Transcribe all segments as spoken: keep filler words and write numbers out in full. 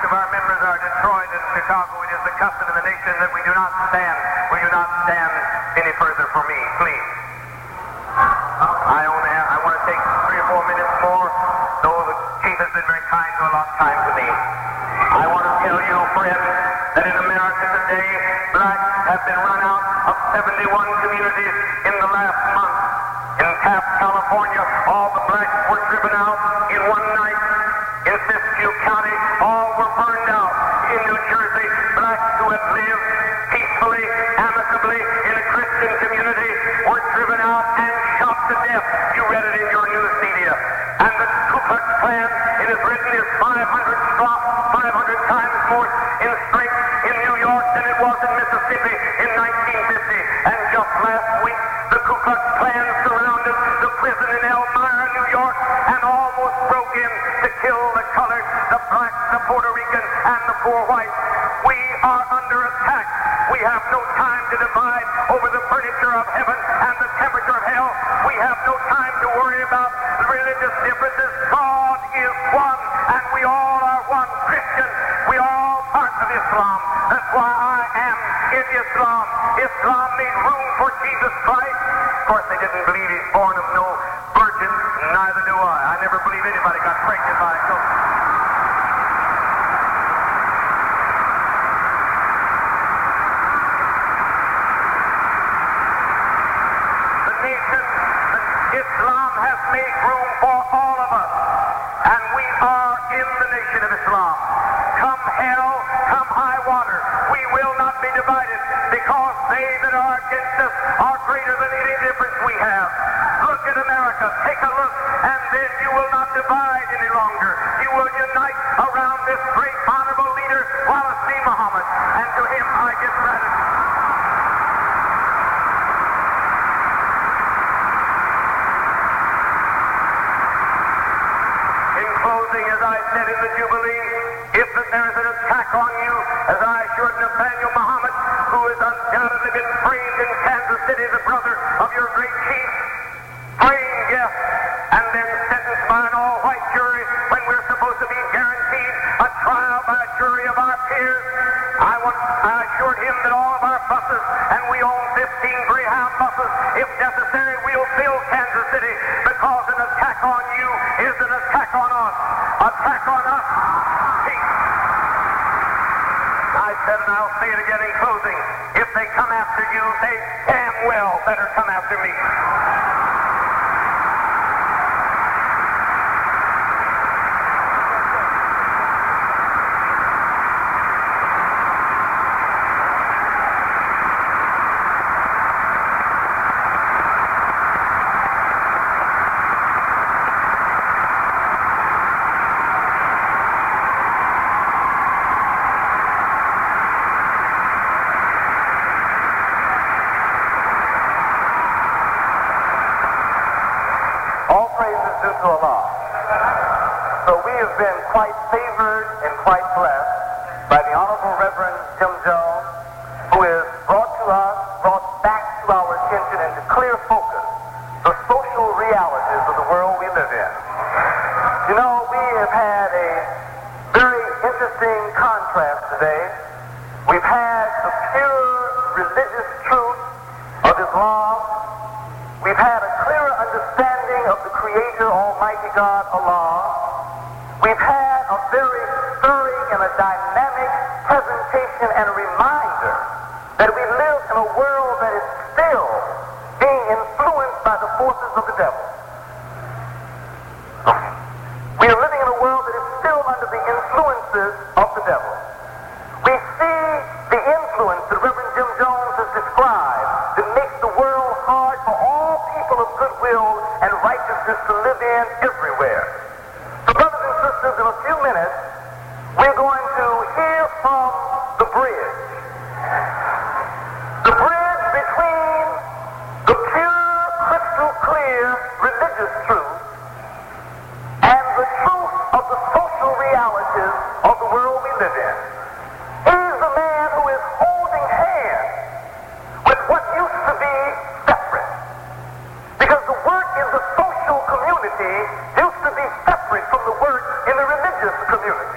of our members are destroyed in Chicago, it is the custom in the nation that we do not stand. Will you not stand any further for me, please? I only have, I want to take three or four minutes more, though the chief has been very kind to allot time to me. I want to tell you, friends, that in America today, blacks have been run out of seventy-one communities in the last month. In Taft, California, all the blacks were driven out in one night. In Siskiyou County, all were burned out. In New Jersey, blacks who had lived peacefully, amicably in a Christian community were driven out and shot to death. You read it in your news media. And the Ku Klux Klan, it is written, is five hundred strong, five hundred times more in strength in New York than it was in Mississippi in nineteen fifty. And just last week, the Ku Klux Klan surrounded the prison in Elmira, New York, and almost broke in to kill the colored, the black, the Puerto Rican, and the poor white. We are under attack. We have no time to divide over the furniture of heaven and the temperature of hell. We have no time to worry about the religious differences. God is one, and we all are one Christian. We are all part of Islam. That's why I am in Islam. Islam made room for Jesus Christ. Of course, they didn't believe he's born of no virgin. Neither do I. I never believe anybody got pregnant by a goat. The nation, Islam has made room for all of us. And we are in the nation of Islam. Come hell, come high water, we will not be divided, because they that are against us are greater than any difference we have. Look at America, take a look, and then you will not divide any longer. You will unite around this great honorable leader, Wallace D. Muhammad, and to him I give gratitude. In closing, as I said in the Jubilee, if there is an attack on you, as I assured Nathaniel Muhammad, who has undoubtedly been framed in Kansas City, the brother of your great chief, framed, yes, and then sentenced by an all-white jury when we're supposed to be guaranteed a trial by a jury of our peers. I, want, I assured him that all of our buses, and we own fifteen Greyhound buses, if necessary, we'll fill Kansas City, because an attack on you is an attack on us. Attack on us. Peace. I said, and I'll say it again in closing, if they come after you, they damn well better come after me. To Allah. So we have been quite favored and quite blessed by the Honorable Reverend Jim Jones, who has brought to us, brought back to our attention and to clear focus the social realities of the world we live in. You know, we have had a very interesting contrast today. We've had the pure religious truth of Islam. We've had a clearer understanding of the Creator, Almighty God, Allah. We've had a very stirring and a dynamic presentation and a reminder that we live in a world that is still being influenced by the forces of the devil. We are living in a world that is still under the influences of the devil. We see the influence that Reverend Jim Jones has described that makes the world hard for all people of goodwill and righteousness to live in everywhere. So, brothers and sisters, in a few minutes, we're going to hear from the bridge. The bridge between the pure, crystal clear religious truth and the truth of the social realities of the world we live in. He's the man who is holding hands with what used to be separate. Because the work in the social community used to be separate from the work in the religious community.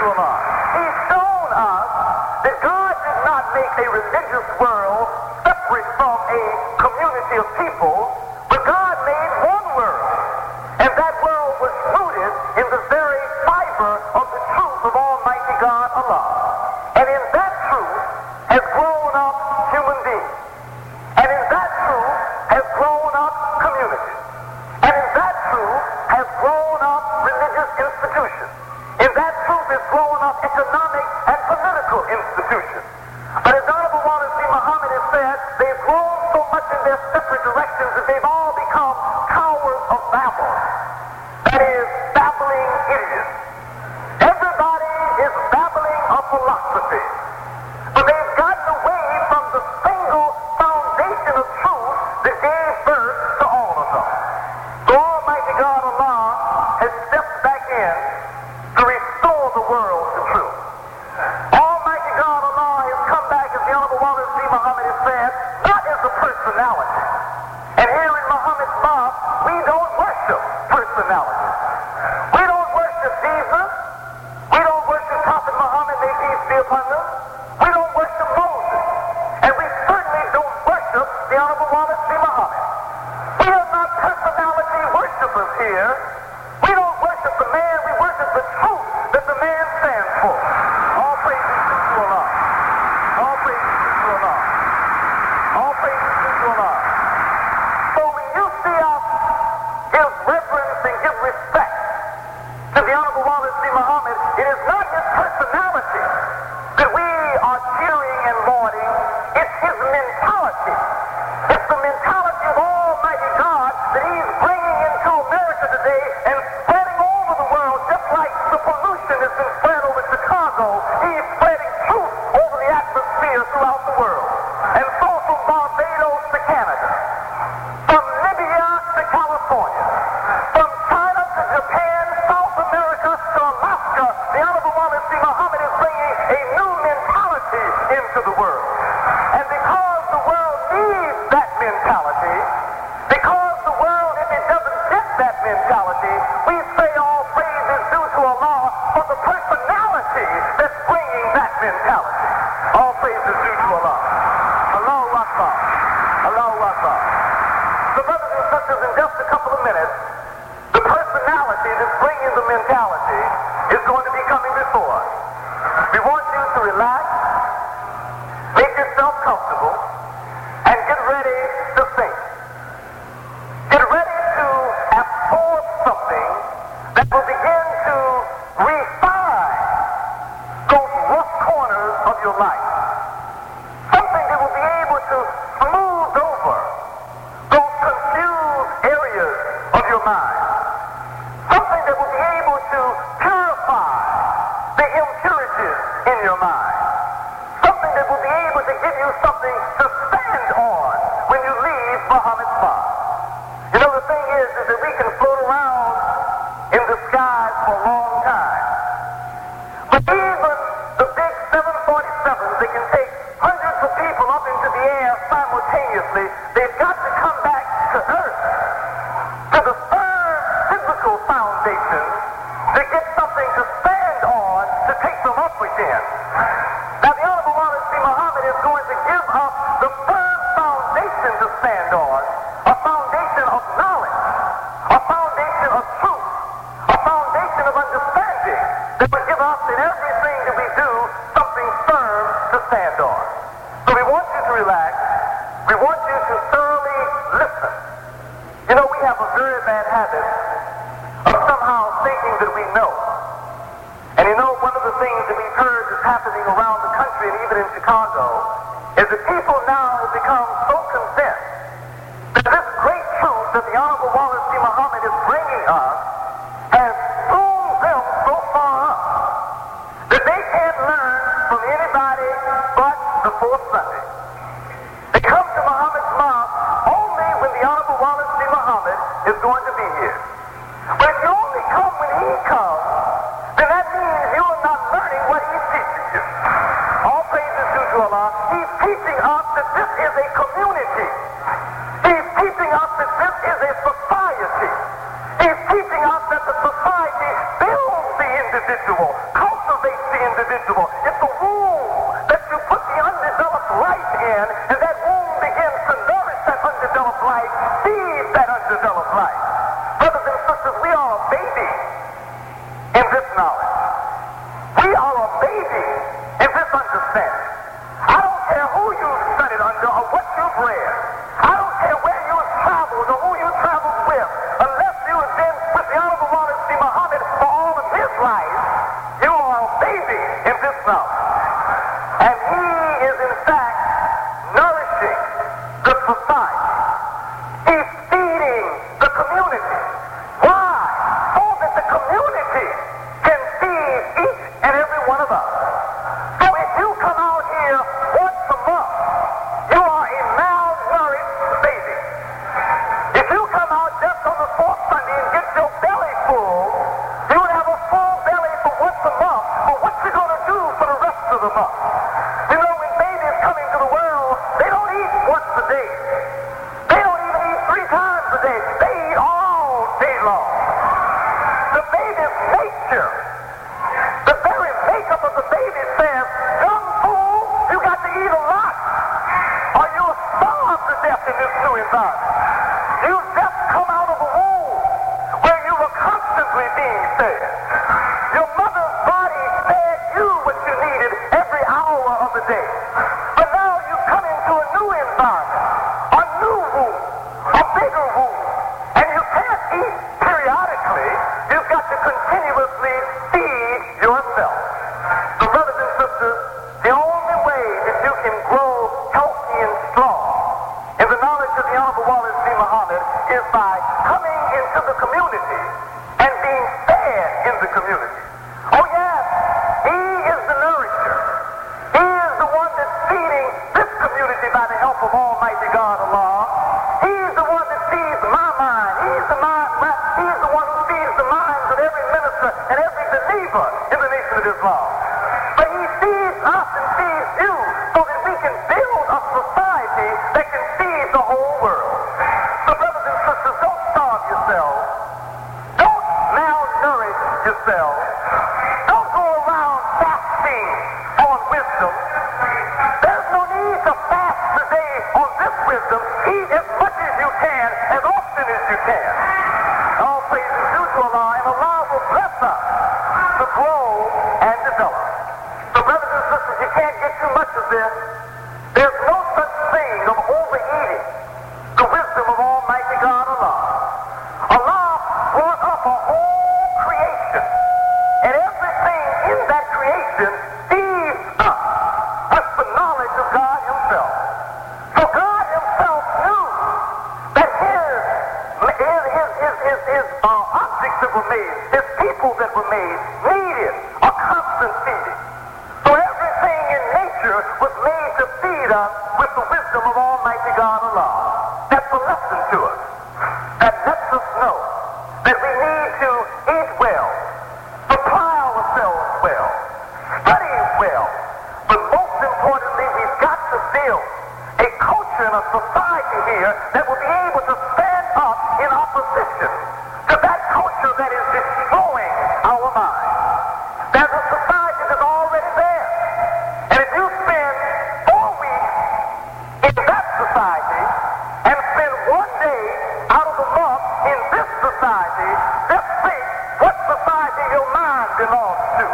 to Allah. He's shown us that God did not make a religious world separate from a community of people, but God made one world. And that world was rooted in the very fiber of the truth of Almighty God, Allah. And in that truth has grown up human beings. And in that truth has grown up communities. And in that truth has grown up religious institutions. In that truth has grown up economic and political institutions. But as Honorable Wallace D. Muhammad has said, they've grown so much in their separate directions that they've all become towers of Babel. That is, babbling idiots. Everybody is babbling a philosophy. But they've gotten away from the single foundation of truth that gave birth to all of them. So Almighty God Allah has stepped back in to restore the world to truth. Almighty God Allah has come back, as the Honorable Wallace D. Muhammad has said, not as a personality. And here in Muhammad's mosque, we don't worship personalities. We don't worship Jesus. We don't worship Prophet Muhammad, may peace be upon them. We don't worship Moses. And we certainly don't worship the Honorable Wallace D. Muhammad. We are not personality worshipers here. We don't worship the man, we worship the truth that the man stands for. All praises due to Allah. All praises due to Allah. All praises due to Allah. So when you see us give reverence and give respect to the Honorable Wallace D. Muhammad, it is not his personality that we are cheering and lauding. It's his mentality. It's the mentality of Almighty God that he's bringing into America today and spreading over the world, just like the pollution has been spread over Chicago. He's spreading truth over the atmosphere throughout the world. And so from Barbados to Canada, from Libya to California, from China to Japan, South America to Alaska, the Honorable Wallace D. Muhammad is bringing a new mentality into the world. And because the world needs that mentality, because the world, if it doesn't get that mentality, we say all praise is due to Allah for the personality that's bringing that mentality. All praise is due to Allah. Allahu Akbar. Allahu Akbar. So brothers and sisters, in just a couple of minutes, the personality that's bringing the mentality is going to be coming before us. We want you to relax, make yourself comfortable, and get ready to think. Get ready to absorb something that will begin to refine those rough corners of your life. Something that will be able to smooth over those confused areas of your mind. Something that will be able to purify the impurities in your mind. Something that will be able to give you something to stand on when you leave Muhammad's mosque. You know, the thing is, is that we can float around in the skies for a long time. But even the big seven forty-sevens that can take hundreds of people up into the air simultaneously, they've got to come back to earth, to the firm physical foundation, to get something to stand on to take them up again. Now the Honorable Wallace D. Muhammad is going to give us the firm foundation to stand on, a foundation of knowledge, a foundation of truth, a foundation of understanding that will give us in everything that we do something firm to stand on. So we want you to relax. We want you to thoroughly listen. You know, we have a very bad habit of somehow thinking that we know. And you know, one of the things that we've heard is happening around the country and even in Chicago is that people now have become so convinced that this great truth that the Honorable Wallace D. Muhammad is bringing us has zoomed them so far up that they can't learn from anybody but the fourth Sunday. They come to Muhammad's mosque only when the Honorable Wallace D. Muhammad is going to be here. But if you only come when he comes, then that means you are not learning what he's teaching you. All praise is due to Allah. He's teaching us that this is a community. He's teaching us that this is a society. He's teaching us that the society builds the individual, cultivates individual. It's a womb that you put the undeveloped life in, and that womb begins to nourish that undeveloped life, feed that undeveloped life. Brothers and sisters, we are a baby in this knowledge. We are a baby in this understanding. I don't care who you studied under or what you've read. I don't care where you've traveled or who you traveled with, unless you have been with the Honorable Wallace D. Muhammad for all of his life. You are a baby in this knowledge. And he is, in fact, nourishing the society. He's feeding the community. Why? So that the community can feed each and every one of us. So if you come out here once a month, you are a malnourished baby. If you come out just on the fourth Sunday and get your belly full, you would have a full belly for once a month. But what you going to do for the rest of the month? You know, when babies come into the world, they don't eat once a day. They don't even eat three times a day. They eat all day long. The baby's nature, the very makeup of the baby says, young fool, you got to eat a lot, or you'll starve to death in this new environment. You just come out of a womb where you were constantly being fed. Your mother's body fed you what you needed every hour of the day. But now you come into a new environment, a new womb, a bigger womb, and you can't eat periodically. You've got to continuously feed yourself. So brothers and sisters, the only way that you can grow healthy and strong in the knowledge of the Honorable Wallace D. Muhammad is by coming into the community and being fed in the community. Oh yes, he is the nourisher. He is the one that's feeding this community by the help of Almighty God Allah. He's the one that feeds my mind. He's the mind, my, he's the one who feeds the minds of every minister and every believer in the Nation of Islam. But he feeds us and feeds you so that we can build a society that can feed the whole world. So brothers and sisters, don't starve yourselves. Don't malnourish yourselves. Don't go around fasting on wisdom. There's no need to fast today on this wisdom. Eat as much as you can, as often as you can. All praise is due to Allah, and Allah will bless us to grow and develop. So brothers and sisters, you can't get too much of this. There's no such thing of overeating the wisdom of Almighty God Allah. Allah brought up a whole creation, and everything in that creation feeds us with the knowledge of God Himself. So God Himself knew that His, his, his, his, his, his uh, objects that were made, His people that were made, needed a constant feeding. So everything in nature was made to feed us with the wisdom of Almighty God Allah. That's a lesson to us. That lets us know that we need to eat well, supply ourselves well, study well, but most importantly, we've got to build a culture and a society here that will be able to stand up in opposition to that culture that is destroying our minds. There's a society that's already there. And if you spend four weeks in that society and spend one day out of the month in this society, just think what society your mind belongs to.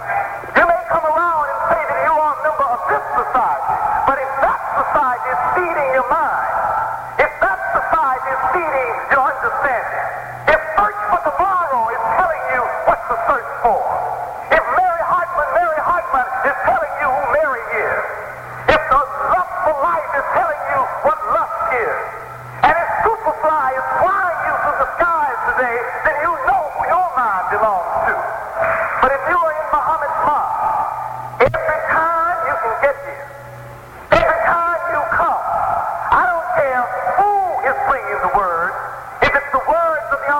You may come around and say that you are a member of this society, but if that society is feeding your mind, if that society is feeding your understanding, if Search for Tomorrow is telling you what to search for, if Mary Hartman, Mary Hartman is telling you who Mary is, if the Lust for Life is telling you what lust is, and if Superfly is flying you through the skies today, then you know who your mind belongs to. But if you are in Muhammad's mosque, every time you can get here, every time you come, I don't care who is bringing the word, if it's the words of the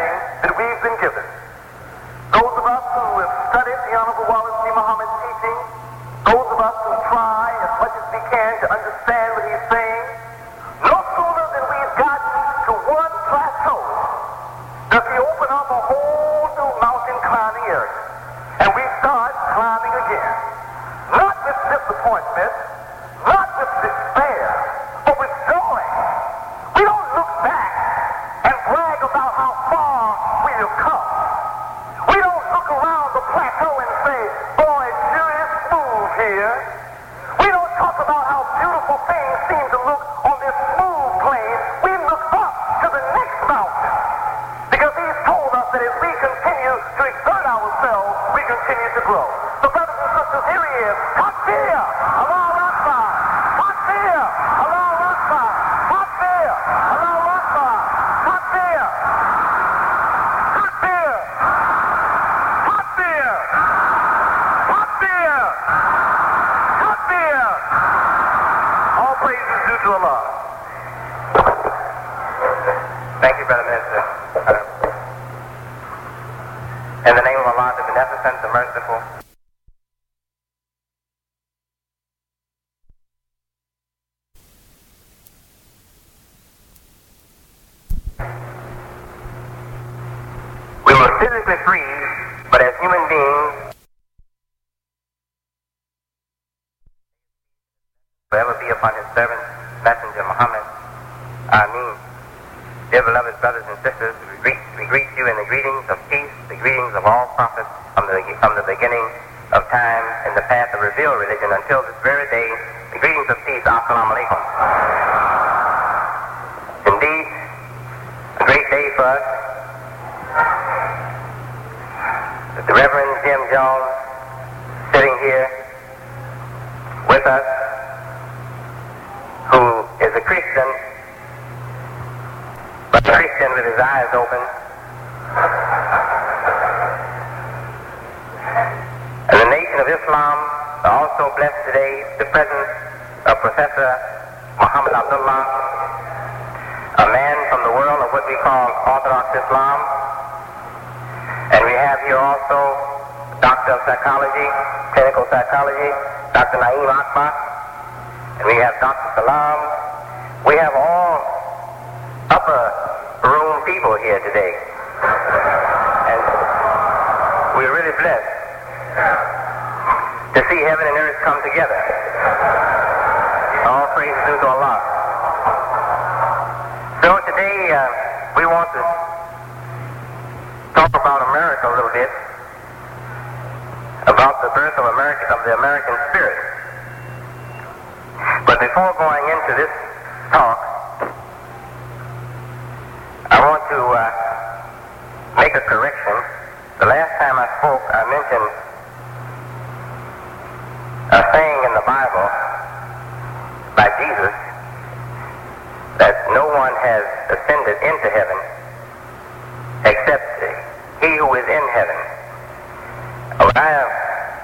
understanding that we've been given. Those of us who have studied the Honorable Wallace D. Muhammad's teaching, those of us who try as much as we can to understand what he's saying, no sooner than we've gotten to one plateau does he open up a whole new mountain climbing area. And we start climbing again. Not with disappointment, not with despair, but with joy. We don't look back and brag about how far we have come. We don't look around the plateau and say, boy, it sure is smooth here. We don't talk about how beautiful things seem to look on this smooth plane. We look up to the next mountain. Because he's told us that as we continue to exert ourselves, we continue to grow. So brothers and sisters, here he is. Takbir, Allahu Akbar. Takbir, Allahu Akbar. Takbir, Allahu Akbar. Takbir. Takbir. Takbir. Takbir. Takbir. All praise is due to Allah. Thank you, Brother Minister. In the name of Allah, the Beneficent, the Merciful. We were physically free, but as human beings, forever be upon his servant, messenger Muhammad. Ameen. Dear beloved brothers and sisters, we greet, we greet you in the greetings of peace, the greetings of all prophets from the, from the beginning of time in the path of revealed religion until this very day. The greetings of peace. Assalamu alaikum. Indeed, a great day for us. The Reverend Jim Jones sitting here with us, who is a Christian, but a Christian with his eyes open. And the nation of Islam are also blessed today the presence of Professor Muhammad Abdullah, a man from the world of what we call Orthodox Islam. And we have here also Doctor of Psychology, Clinical Psychology, Doctor Naeem Akbar. And we have Doctor Salam. We have all upper room people here today. And we're really blessed to see heaven and earth come together. All praise due to Allah. So today uh, we want to talk about America a little bit, about the birth of America, of the American spirit. But before going into this talk, I want to uh, make a correction. The last time I spoke, I mentioned a saying in the Bible by Jesus that no one has ascended into heaven except he who is in heaven. When I have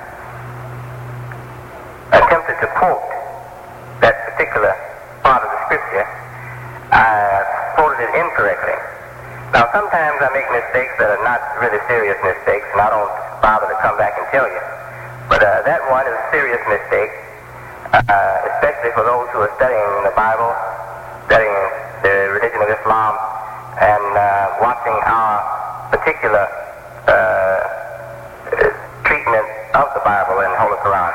attempted to quote that particular part of the scripture, I quoted it incorrectly. Now, sometimes I make mistakes that are not really serious mistakes, and I don't bother to come back and tell you. But uh, that one is a serious mistake, uh, especially for those who are studying the Bible, studying the religion of Islam, and uh, watching our particular uh, treatment of the Bible and Holy Quran.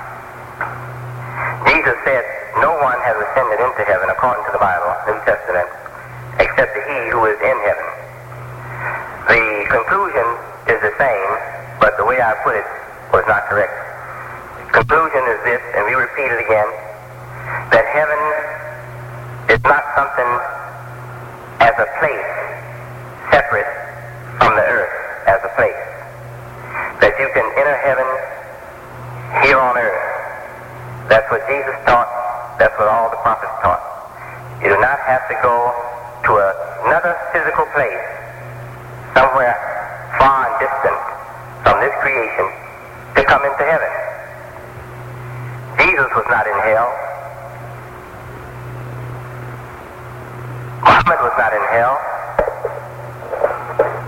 Jesus said, no one has ascended into heaven according to the Bible, New Testament, except he who is in heaven. The conclusion is the same, but the way I put it was not correct. The conclusion is this, and we repeat it again, that heaven is not something as a place separate from the earth as a place. That you can enter heaven here on earth. That's what Jesus taught. That's what all the prophets taught. You do not have to go to another physical place, somewhere far and distant from this creation, to come into heaven. Jesus was not in hell. Muhammad was not in hell.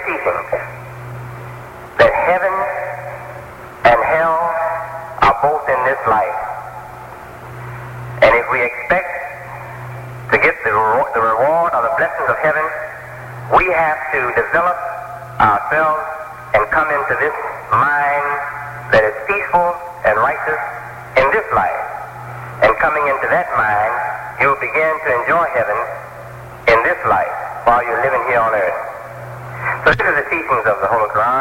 teachings that heaven and hell are both in this life. And if we expect to get the, the reward or the blessings of heaven, we have to develop ourselves and come into this mind that is peaceful and righteous in this life. And coming into that mind, you will begin to enjoy heaven in this life while you're living here on earth. So this is the teachings of the Holy Quran.